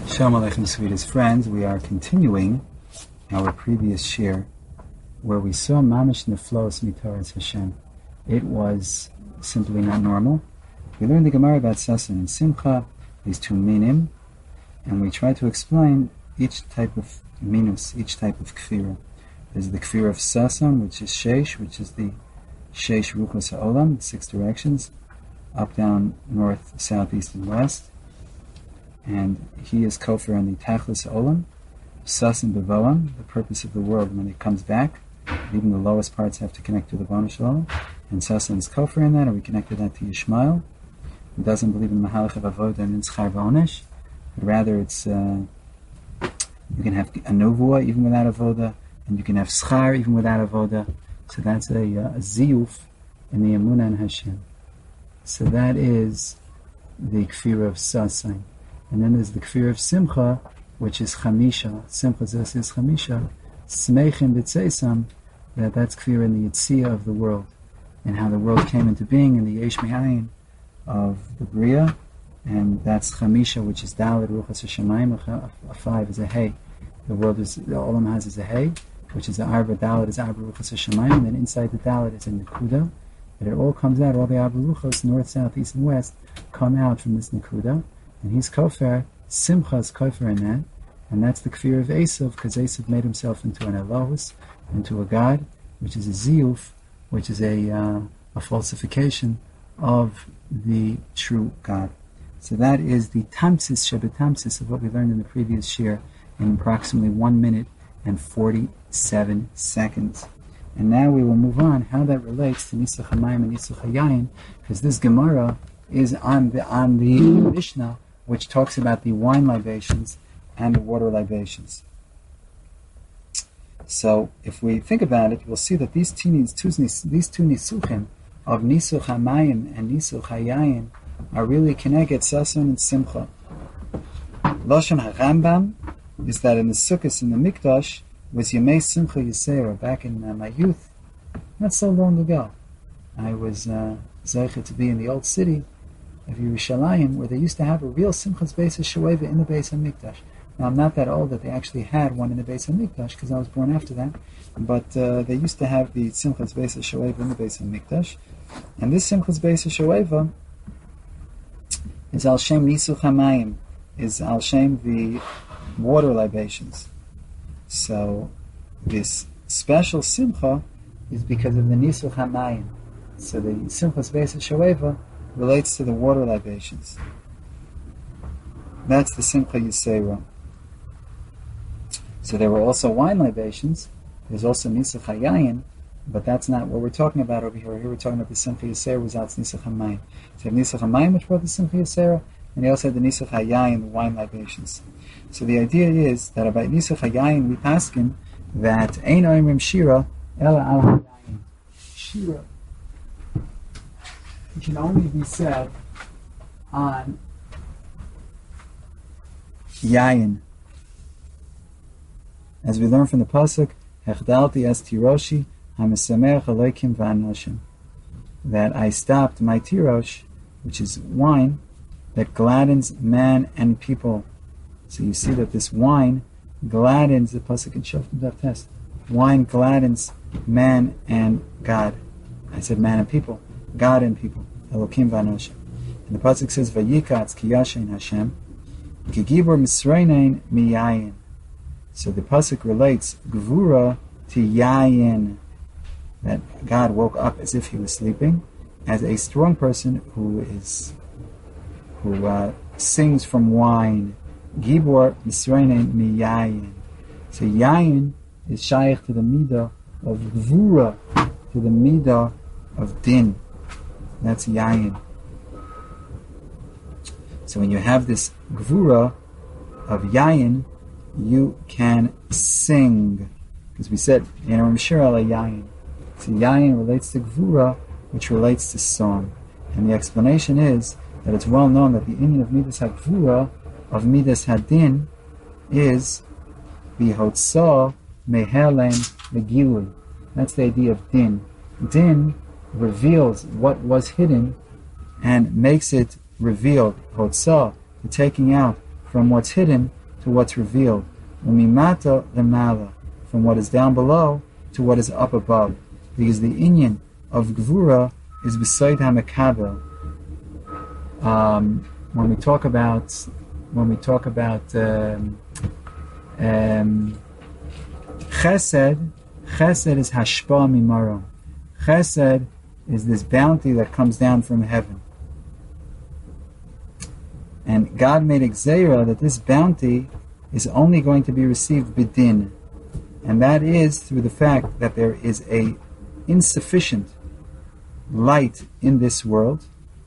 Shalom Aleichem, sweetest friends. We are continuing our previous shir, where we saw Mamish Neflos Mitoras Hashem. It was simply not normal. We learned the Gemara about Sasan and Simcha, these two minim, and we tried to explain each type of minus, each type of kfira. There's the kfira of Sasan, which is Sheish, which is the Sheish Ruchos HaOlam, the 6 directions, up, down, north, south, east, and west. And he is kofar on the Tachlis Olam, Sasan Bevoam, the purpose of the world when it comes back. Even the lowest parts have to connect to the Bonish Olam. And Sasan is kofar in that, and we connected that to Yishmael, who doesn't believe in Mahalach of Avodah and in Schar V'Onesh, but rather it's, you can have a Novua even without Avodah, and you can have Schar even without Avodah. So that's a Ziyuf in the Emunah and Hashem. So that is the Kfir of Sasan. And then there's the Kfir of Simcha, which is Chamisha. Simcha Zos is Chamisha. Smeichim B'tzeisam, that's Kfir in the Yitzia of the world, and how the world came into being in the Yesh Me'ayin of the Bria, and that's Chamisha, which is Dalet Ruchas HaShemayim. A 5 is a Hey. The world is, the Olam has is a Hey, which is the Arba. Dalet is Arba Ruchas HaShemayim, and then inside the Dalet is a Nekuda. But it all comes out, all the Arba Ruchos, north, south, east, and west, come out from this Nekuda. And he's kofar, Simcha is kofar in that, and that's the kfir of Esav, because Esav made himself into an Elohus, into a god, which is a Ziyuf, which is a falsification of the true God. So that is the Tamsis, Shebetamsis, of what we learned in the previous shir in approximately 1 minute and 47 seconds. And now we will move on, how that relates to Nisuch HaMayim and Nisuch HaYayin, because this Gemara is on the Mishnah, which talks about the wine libations and the water libations. So, if we think about it, we'll see that these two nisuchim of Nisuch HaMayim and Nisuch HaYayin are really Keneged Sasan and Simcha. Lashon HaRambam is that in the Sukkos in the Mikdash was Yemei Simcha Yisera. Back in my youth, not so long ago, I was Zeicha to be in the old city of Yerushalayim, where they used to have a real Simchas Beis HaShoeva in the Beis HaMikdash. Now, I'm not that old that they actually had one in the Beis HaMikdash, because I was born after that, but they used to have the Simchas Beis HaShoeva in the Beis HaMikdash. And this Simchas Beis HaShoeva is Al Shem Nisuch HaMayim, is Al Shem the water libations. So, this special Simcha is because of the Nisuch HaMayim. So the Simchas Beis HaShoeva relates to the water libations. That's the Simcha Yisera. So there were also wine libations. There's also Nisuch HaYayin, but that's not what we're talking about over here. Here we're talking about the Simcha Yisera without Nisuch HaMayim. So you have Nisuch HaMayim, which brought the Simcha Yisera, and you also have the Nisuch HaYayin, the wine libations. So the idea is that about Nisuch HaYayin we paskin that Ein Oimrim Shira Ela Al HaYayin. Shira, it can only be said on Yayin. As we learn from the Pasuk, Hechdalti es tiroshi ha'mesameach Elokim v'anoshim, that I stopped my tirosh, which is wine, that gladdens man and people. So you see that this wine gladdens, the Pasuk in Shoftim Daf Test, wine gladdens man and God. I said man and people. God and people, Elokim v'anoshim. And the pasuk says, "Vayikatz ki yashin Hashem, ki gibor misreinain miyayin." So the pasuk relates gvura to yayin, that God woke up as if he was sleeping, as a strong person who sings from wine. Gibor misreinain miyayin. So yayin is shaykh to the midah of gvura, to the midah of din. That's yayin. So when you have this gvura of yayin, you can sing. Because we said, Yenarim Shir ala yayin. So yayin relates to gvura, which relates to song. And the explanation is that it's well known that the inyan of Midas HaGvura, of Midas HaDin, is B'hotzah Mehelem Megilui. That's the idea of din. Din reveals what was hidden and makes it revealed. Hotzah, the taking out from what's hidden, to what's revealed. Umimata lemala, from what is down below to what is up above. Because the inyan of Gvura is beside HaMekabel. When we talk about Chesed is Hashpa Mimaro. Chesed is this bounty that comes down from heaven. And God made a gzeira that this bounty is only going to be received bidin. And that is through the fact that there is a insufficient light in this world.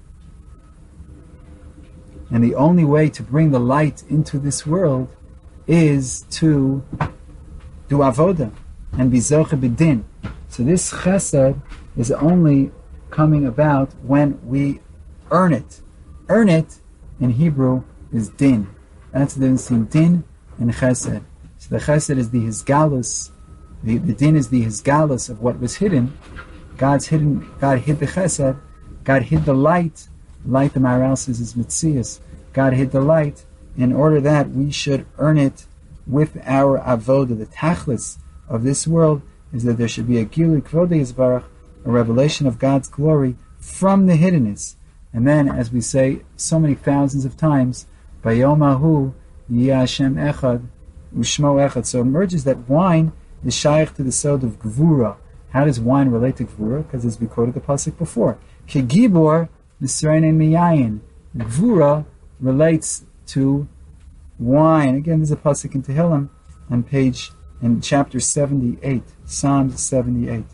And the only way to bring the light into this world is to do avoda and be zoche bidin. So this chesed is only coming about when we earn it. Earn it in Hebrew is din. That's the difference between din and chesed. So the chesed is the hisgalus. The din is the hisgalus of what was hidden. God hid the chesed. God hid the light. Light, the Maharal says, is mitzias. God hid the light in order that we should earn it with our avoda. The tachlis of this world is that there should be a gilui kvodei yisbarach, a revelation of God's glory from the hiddenness. And then, as we say so many thousands of times, Bayomahu Yeh Hashem Echad Ushmo Echad. So it emerges that wine is shaykh to the sod of Gvura. How does wine relate to Gvura? Because as we quoted the pasuk before, Ki Gibor Nisrein Miyayin. Gvura relates to wine. Again, there's a pasuk in Tehillim on chapter 78, Psalm 78.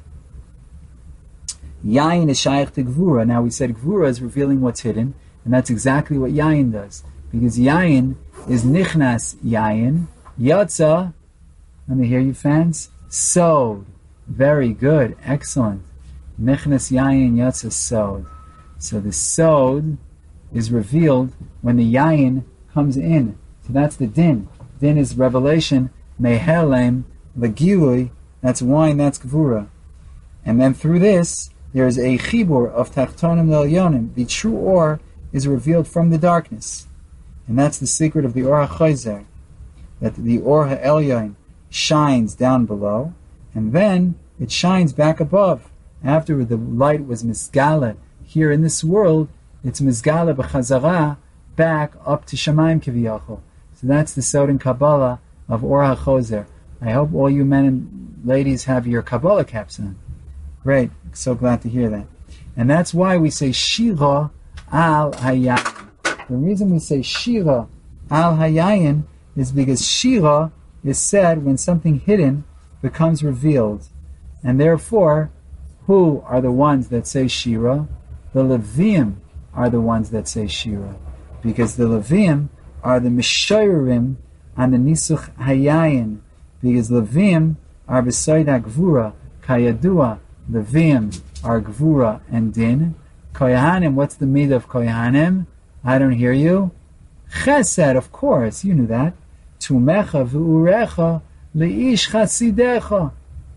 Yayin is shaykh to Gvura. Now we said Gvura is revealing what's hidden, and that's exactly what Yayin does. Because Yayin is nichnas Yayin, Yatza, let me hear you fans, Sod. Very good, excellent. Nichnas Yayin, Yatza, Sod. So the Sod is revealed when the Yayin comes in. So that's the Din. Din is revelation, Mehelem, Legilui, that's wine, that's Gvura. And then through this, there is a chibur of tachtonim le'elyonim. The true or is revealed from the darkness. And that's the secret of the Or HaChozer, that the Or HaElyon shines down below, and then it shines back above. After the light was misgala here in this world, it's misgala b'chazara back up to Shamayim Kiviyachol. So that's the Sod in Kabbalah of Or HaChozer. I hope all you men and ladies have your Kabbalah caps on. Great, so glad to hear that. And that's why we say Shira al Hayayin. The reason we say Shira al Hayayin is because Shira is said when something hidden becomes revealed. And therefore, who are the ones that say Shira? The Leviim are the ones that say Shira. Because the Leviim are the Mishorim on the Nisuch Hayayin. Because Leviim are beside HaGvura, Kayadua. Leviim are Gvura and Din. Koyahanim, what's the midah of Koyahanim? I don't hear you. Chesed, of course, you knew that. Tumecha v'urecha leish chasidecha.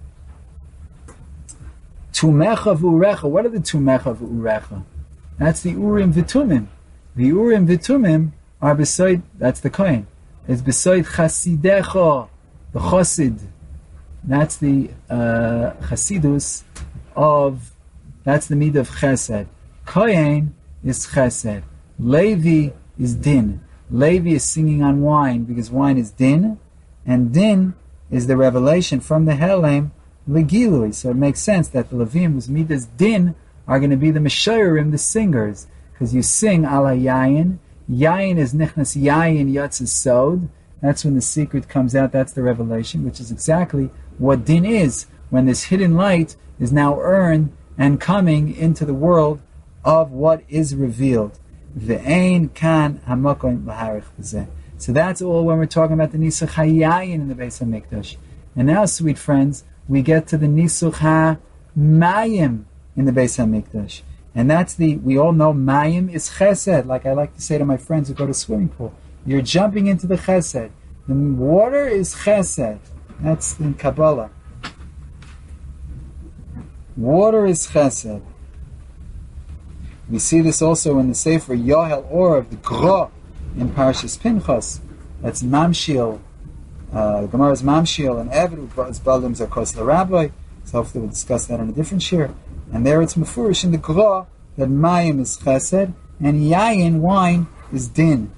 Tumecha v'urecha. What are the Tumecha v'urecha? That's the Urim v'Tumim. The Urim v'Tumim are beside, that's the Kohen. It's beside chasidecha, the Chosid. That's the Chasidus of, that's the midah of Chesed. Kohen is Chesed. Levi is Din. Levi is singing on wine because wine is Din, and Din is the revelation from the Helem Legilui. So it makes sense that the Levim, whose midas Din, are going to be the Meshorim, the singers, because you sing ala Yayin. Yayin is Nichnas Yayin Yatz Sod. That's when the secret comes out. That's the revelation, which is exactly what Din is, when this hidden light is now earned and coming into the world of what is revealed. Ve'ein kan hamakom laharich b'zeh. So that's all when we're talking about the Nisuch HaYayin in the Beis HaMikdash. And now, sweet friends, we get to the Nisuch HaMayim in the Beis HaMikdash. And that's we all know Mayim is Chesed, like I like to say to my friends who go to swimming pool. You're jumping into the Chesed. The water is Chesed. That's in Kabbalah. Water is Chesed. We see this also in the Sefer Yohel Or of the Gra in Parashas Pinchas, That's Mamshil. The Gemara is Mamshil, and Eved is Balim Zarkos the Rabbi. So hopefully we'll discuss that in a different shir. And there it's Mefurish in the Gra that Mayim is Chesed, and Yayin, wine, is Din.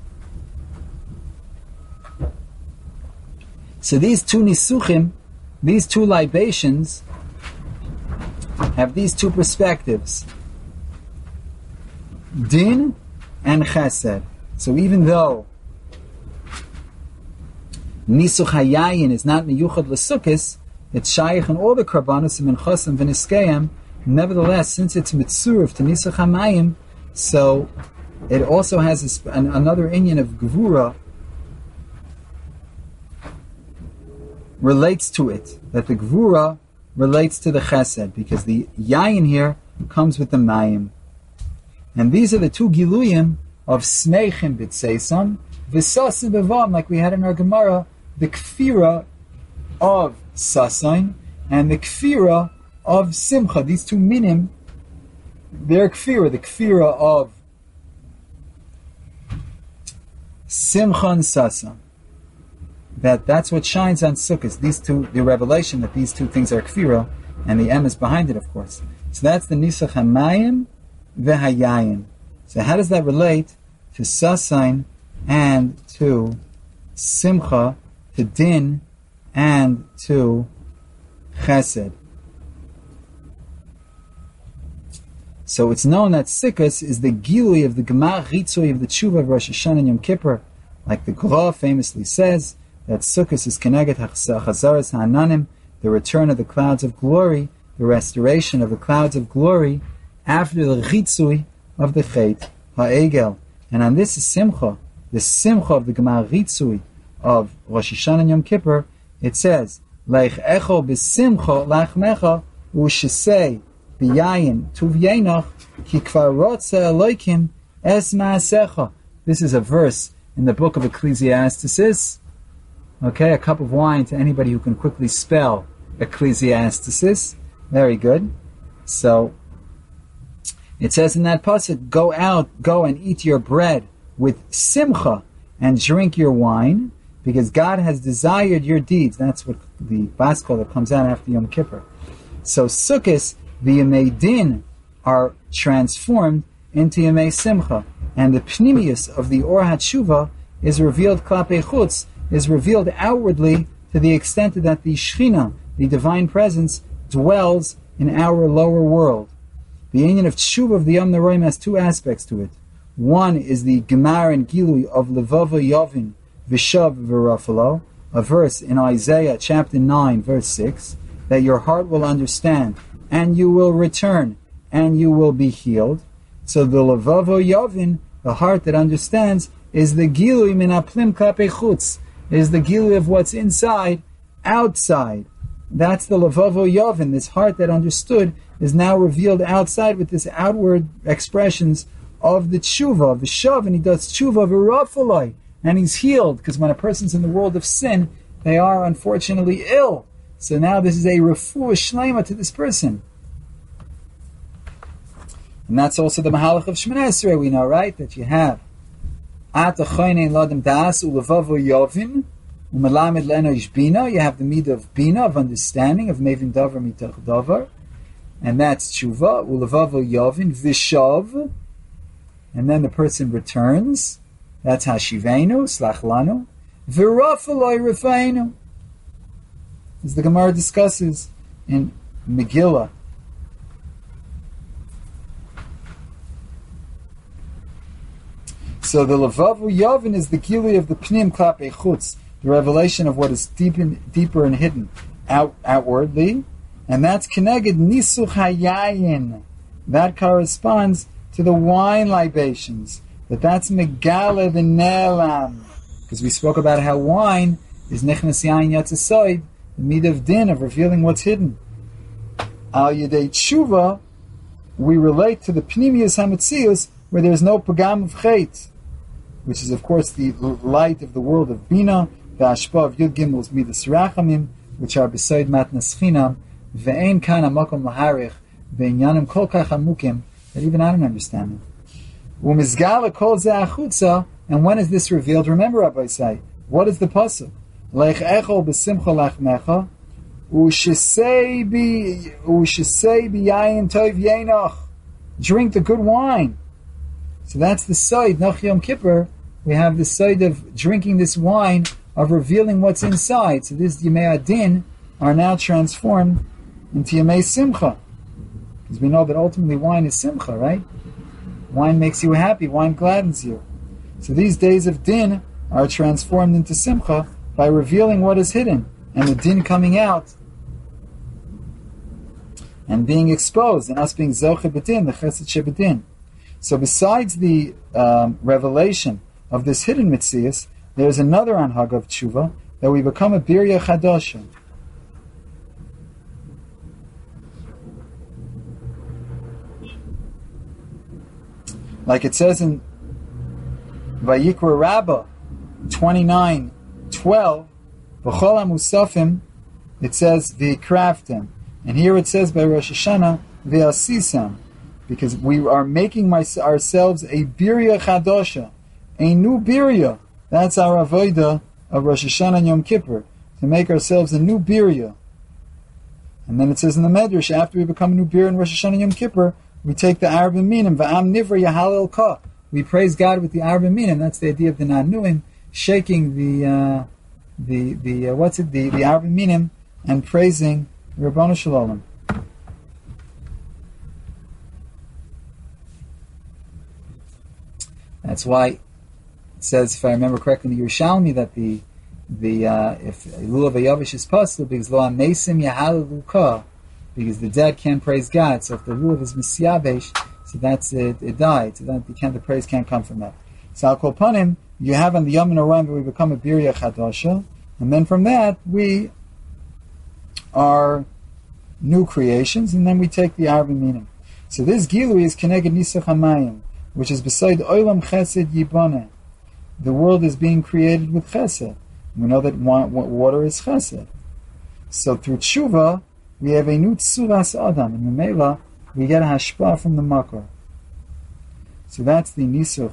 So these two Nisuchim, these two libations, have these two perspectives. Din and Chesed. So even though Nisuch HaYayin is not Miyuchad L'Sukkis, it's Shaykh and all the Karbanos and Minchasim V'Niskayim, nevertheless, since it's Mitzurv to Nisuch HaMayim, so it also has another inyan of Gevura relates to it, that the Gevura relates to the Chesed, because the Yayin here comes with the Mayim. And these are the two Giluyim of Smeichim B'Tseisam, V'Sasim B'Vam, like we had in our Gemara, the Kfira of Sasain and the Kfira of Simcha. These two minim, they're Kfira, the Kfira of Simcha and Sasain. That's what shines on Sukkot. These two, the revelation that these two things are Kfira, and the M is behind it, of course. So that's the Nisuch HaMayim v'Hayayin. So how does that relate to Sasain and to Simcha, to Din, and to Chesed? So it's known that Sukkot is the Gilui of the Gemar Ritzui of the Tshuva of Rosh Hashanah and Yom Kippur. Like the Gra famously says, that Sukkot is Keneget HaChazaras HaAnanim, the return of the clouds of glory, the restoration of the clouds of glory, after the Ritzui of the Chet HaEgel. And on this is Simcha, the Simcha of the Gemar Ritzui of Rosh Hashanah and Yom Kippur. It says, Leich Echo B'Simcha Lachmecha U'Shesei B'Yayin Tuv Yenach Ki Kvar Rotze Elokim Es Ma'asecha. This is a verse in the book of Ecclesiastes. Okay, a cup of wine to anybody who can quickly spell Ecclesiastes. Very good. So, it says in that pasuk, go and eat your bread with simcha and drink your wine, because God has desired your deeds. That's what the Baskol that comes out after Yom Kippur. So Sukkot, the Yemei Din, are transformed into Yemei Simcha, and the Pnimius of the Or HaTshuva is revealed Klapei Chutz, is revealed outwardly to the extent that the Shechina, the divine presence, dwells in our lower world. The union of Tshuva of the Yom Noraim has two aspects to it. One is the Gemar and Gilui of Levava Yavin Vishav V'Rafalo, a verse in Isaiah chapter 9 verse 6, that your heart will understand, and you will return, and you will be healed. So the Levava Yavin, the heart that understands, is the Gilui Min Aplim Klapei Chutz, is the Gilui of what's inside, outside. That's the Levavo Yavin, this heart that understood, is now revealed outside with this outward expressions of the tshuva, the shav, and he does tshuva v'rafalai, and he's healed, because when a person's in the world of sin, they are unfortunately ill. So now this is a refuah shleima to this person. And that's also the Mahalach of Shemoneh Esrei, we know, right? That you have Ata choynein ladam das ulevavo yavin umelamed le'enosh bina. You have the midah of bina, of understanding, of mevin davar mitach davar, and that's tshuva ulevavo yavin vishav, and then the person returns. That's hashivenu slach lanu v'rafaloi refainu, as the Gemara discusses in Megillah. So the Levavu Yavin is the Gilui of the Pnim Klapei Chutz, the revelation of what is deeper and hidden outwardly, and that's Keneged Nisuch HaYayin. That corresponds to the wine libations, that's Megale V'Nelam, because we spoke about how wine is Nechnas Yayin Yatzasoid, the midah of din, of revealing what's hidden. Al Yedei Tshuva, we relate to the Pnimius HaMetzius, where there's no Pagam of Chet, which is, of course, the light of the world of Bina, the Ashpa of Yud Gimel's Midas Rachamim, which are beside Matnas Chinam, Ve'ein Kan HaMakom Laharich, Ve'inyanim Kol Kach HaMukim, that even I don't understand them. U'mizgala Kol Ze Achutza, and when is this revealed? Remember, Rabbi Say, What is the pasuk? Lech echol b'simcha lachmecha, u'shisei b'yayin tov yenach. Drink the good wine. So that's the side. Nach Yom Kippur, we have the side of drinking this wine, of revealing what's inside. So these Yemei Adin are now transformed into Yemei Simcha. Because we know that ultimately wine is Simcha, right? Wine makes you happy. Wine gladdens you. So these days of Din are transformed into Simcha by revealing what is hidden, and the Din coming out and being exposed, and us being Zoche B'Din, the Chesed Shebedin. So besides the revelation of this hidden Metzias, there's another anhag of tshuva, that we become a birya chadasha. Like it says in Vayikra Rabbah 29:12, V'chol HaMusafim, it says V'yikraftem, and here it says by Rosh Hashanah V'yasisam, because we are making ourselves a birya chadasha, a new birya. That's our avodah of Rosh Hashanah and Yom Kippur, to make ourselves a new birya. And then it says in the Medrash, after we become a new birya in Rosh Hashanah and Yom Kippur, we take the Arba Minim, Va'am Nivra Yahalel Ka. We praise God with the Arba Minim. That's the idea of the Nanuim, shaking the Arba Minim, and praising Rabbanu Shalom. That's why it says, if I remember correctly, in the Yerushalmi, that if Lulav Yavish is possible, because Lo Amesim Yahalel Ka, because the dead can't praise God. So if the lulav is misyabesh, so that's it. It died. So that the praise can't come from that. So I'll call upon him. You have on the Yom Noraim where we become a birya chadasha, and then from that we are new creations, and then we take the arba minim. So this gilui is keneged nisach hamayim, which is beside olam chesed yibane. The world is being created with chesed. We know that water is chesed. So through tshuva, we have a new tsuras adam, and Memela, we get a hashpah from the makor. So that's the nisuch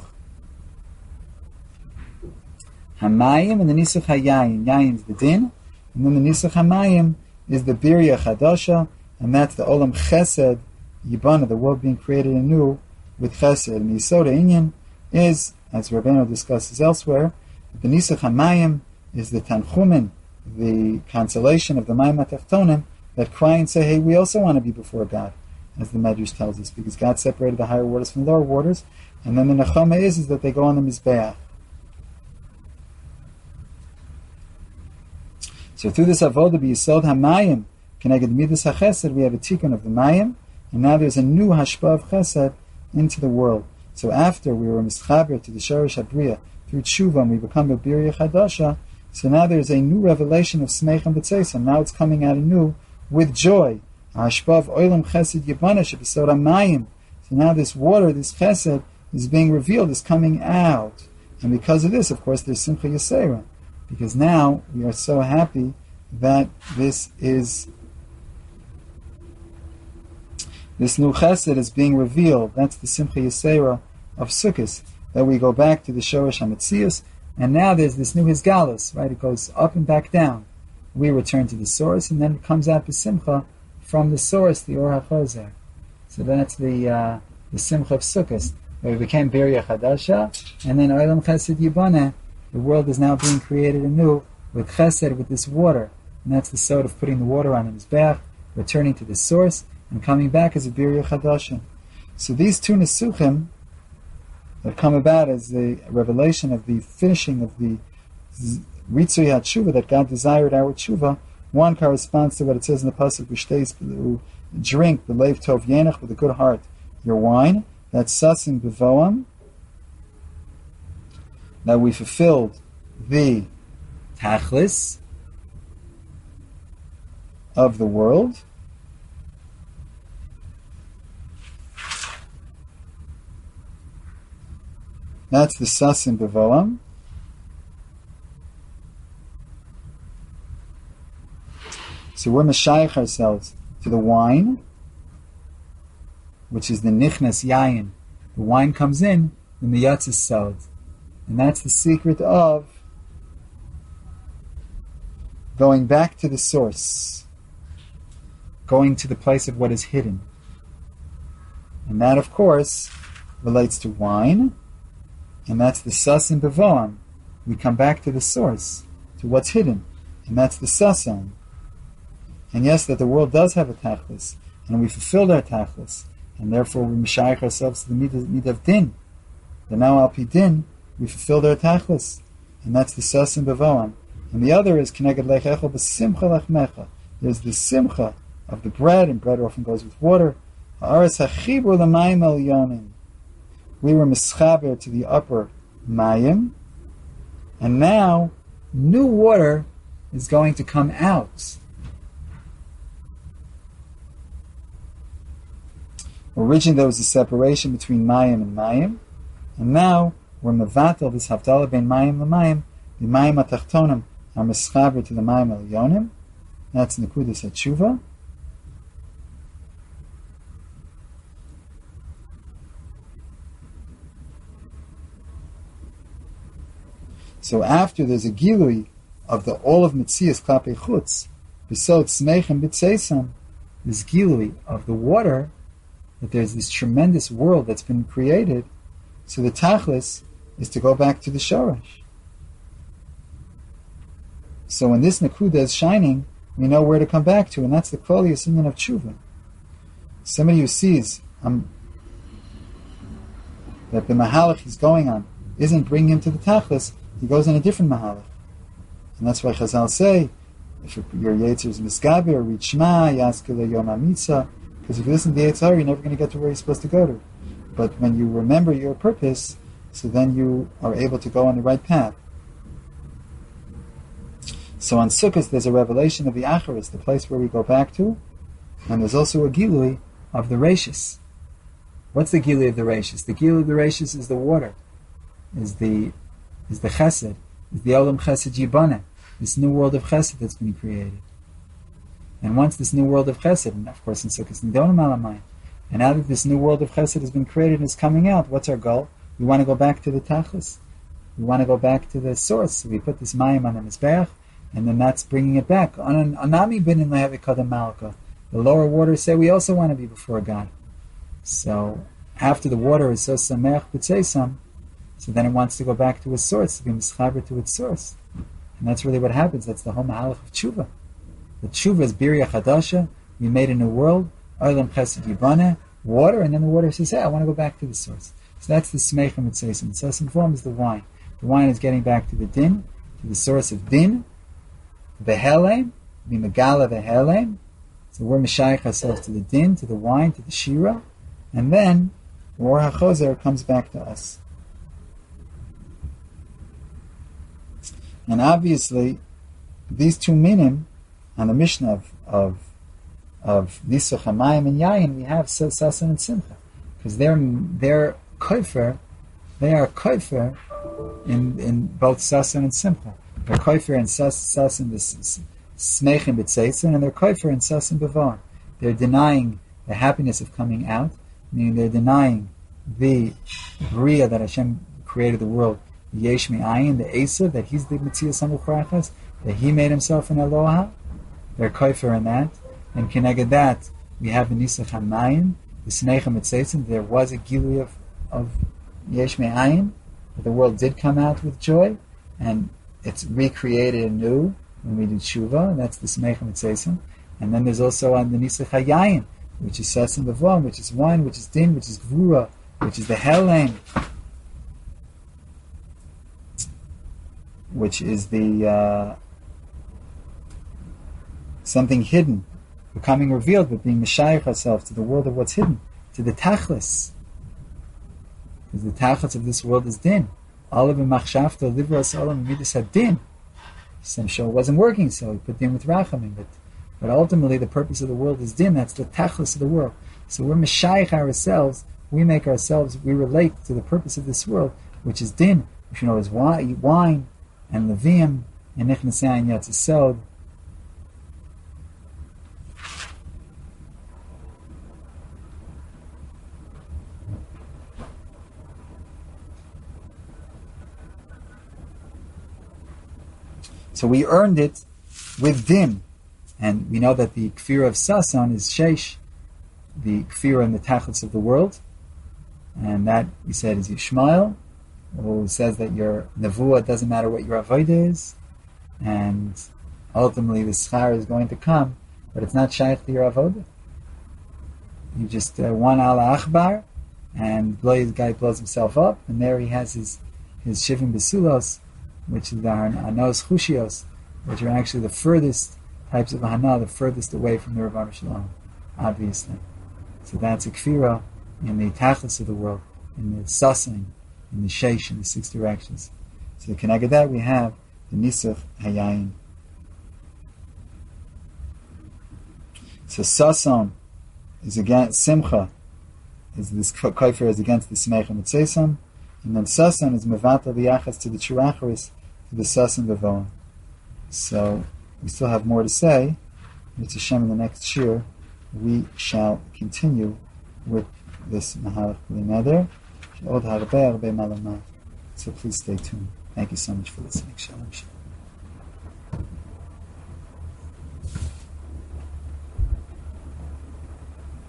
hamayim and the nisuch hayayin. Yayin is the din, and then the nisuch hamayim is the birya chadasha, and that's the olam chesed yibana, the world being created anew with chesed. And the yisoda inyan is, as Rabbeinu discusses elsewhere, the nisuch hamayim is the tanchumin, the consolation of the mayim atachtonim, that cry and say, hey, we also want to be before God, as the Medrash tells us, because God separated the higher waters from the lower waters, and then the nechama is that they go on the mizbeach. So through this avodah b'yisod hamayim, keneged midas hachesed, we have a tikkun of the mayim, and now there's a new hashpah of chesed into the world. So after we were mischaber to the shorish habriya through tshuva, and we become a birya chadasha, so now there's a new revelation of smeich and b'tzeisam. Now it's coming out anew with joy. Hashpav oilam chesed yibana shebisod hamayim. So now this water, this chesed, is being revealed, is coming out. And because of this, of course, there's simcha yisera. Because now we are so happy that this new chesed is being revealed. That's the simcha yisera of Sukkot. That we go back to the Shoresh HaMetzius, and now there's this new Hisgalus, right? It goes up and back down. We return to the source, and then it comes out b'simcha from the source, the Or HaChozer. So that's the simcha of Sukkot, where we became Birya Chadasha, and then Olam Chesed Yibane, the world is now being created anew with Chesed, with this water. And that's the sort of putting the water on the Mizbeach, returning to the source, and coming back as a Birya Chadasha. So these two Nesuchim that come about as the revelation of the finishing of the Ritzui HaTshuva, that God desired our Tshuva. One corresponds to what it says in the Pasuk, drink, b'leiv tov yenach, with a good heart, your wine. That's sasim b'voam, that we fulfilled the tachlis of the world. That's the sasim b'voam. So we're meshayich ourselves to the wine, which is the nichnas yayin. The wine comes in when the yatzis sod. And that's the secret of going back to the source, going to the place of what is hidden. And that, of course, relates to wine, and that's the sasan bevoam. We come back to the source, to what's hidden, and that's the sasan. And yes, that the world does have a tachlis, and we fulfilled our tachlis, and therefore we mishayach ourselves to the midah of din. The now al pi din, we fulfilled our tachlis, and that's the sasan bevoam. And the other is Keneged Lechecho B'Simcha Lachmecha. There's the simcha of the bread, and bread often goes with water. Ha'aretz hachibur l'mayim elyonim. We were mischaber to the upper mayim, and now new water is going to come out. Originally there was a separation between mayim and mayim, and now we're mevatel this havdalah ben mayim l'mayim, the mayim atachtonim are mischaber to the mayim elyonim. That's nekudas hatshuva. So after there's a gilui of the all of Metzias Klapei Chutz, B'sod Smeichem B'tzeisam, this gilui of the water, that there's this tremendous world that's been created, so the tachlis is to go back to the shoresh. So when this Nakuda is shining, we know where to come back to, and that's the Klali Yasimin of Tshuva. Somebody who sees that the Mahalach he's going on isn't bringing him to the tachlis, he goes on a different mahalach. And that's why Chazal say, if your Yetzer is Misgaber, read Shema, Yaskele Yom HaMitzah, because if you listen to the Yetzer, you're never going to get to where you're supposed to go to. But when you remember your purpose, so then you are able to go on the right path. So on Sukkot, there's a revelation of the Acharis, the place where we go back to, and there's also a Gilui of the Rashis. What's the Gilui of the Rashis? The Gilui of the Rashis is the water, is the Chesed, is the Olam Chesed Yibana, this new world of Chesed that's been created. And once this new world of Chesed, and of course in Sukkot Nidonim Alamayim, and now that this new world of Chesed has been created and is coming out, what's our goal? We want to go back to the Tachlis. We want to go back to the source. So we put this Mayim on the Mizbeach, and then that's bringing it back. Anami bin in Lehevikadam Malka. The lower waters say we also want to be before God. So after the water is so Sameach B'tzeisam, so then it wants to go back to its source, to be mischaber to its source. And that's really what happens. That's the whole mahalach of tshuva. The tshuva is birya chadasha. We made a new world. Olam chesed yibane, water, and then the water says, hey, I want to go back to the source. So that's the smechem mitzayim. The sasim form is the wine. The wine is getting back to the din, to the source of din, the helem, the megala the helem. So we're mishayich ourselves to the din, to the wine, to the shira, and then the Or HaChozer comes back to us. And obviously, these two minim on the Mishnah of Nisuch Hamayim and Yayin, we have Sasan and Simcha, because they're koifer, they are koifer in both Sasan and Simcha. They're koifer in Sasan Smechim B'Tzeisen, and they're koifer in Sasan B'Var. They're denying the happiness of coming out, meaning they're denying the Bria that Hashem created the world. Yesh Me'ayin, the Asa, that he's the Metzias HaMuchrachas, that he made himself an Eloha. They're koifer in that. And keneged that, we have the Nisuch HaMayim, the Smechim B'Tzeisen. There was a Gilui of Yesh Me'ayin, that the world did come out with joy, and it's recreated anew when we do tshuva, and that's the Smechim B'Tzeisen. And then there's also on the Nisuch HaYayin, which is Sasim B'Vom, which is wine, which is din, which is Gvura, which is the Helem, which is the something hidden becoming revealed, but being mishayich ourselves to the world of what's hidden, to the tachlis. Because the tachlis of this world is din. Olav v'machshavta livras olam midas hadin. Some show it wasn't working, so he put din with rachamim. But ultimately, the purpose of the world is din. That's the tachlis of the world. So we're mishayich ourselves. We make ourselves. We relate to the purpose of this world, which is din, which you know is wine and levium and nichnasayin yatzisod. So we earned it with din. And we know that the kfir of Sason is sheish, the kfir and the tachlis of the world. And that, we said, is Yishmael, who says that your nevuah doesn't matter what your avodah is, and ultimately the schar is going to come, but it's not shaykh to your avodah. You just one ala achbar, and the guy blows himself up, and there he has his shivim besulos, which is the anos chushios, which are actually the furthest types of hana, the furthest away from the Ravana Shalom, obviously. So that's a kfira in the tachlis of the world, in the sasin, in the sheish, in the six directions. So connected that we have the nisuch hayayin. So sason is against simcha, is this kaifer is against the smecha mitzeson, and then sason is mevatel v'yachas to the true acharis, to the sason bevoa. So we still have more to say. It's Hashem in the next shir. We shall continue with this Mahalach B'li Neder. So please stay tuned. Thank you so much for listening. Shalom. Shalom.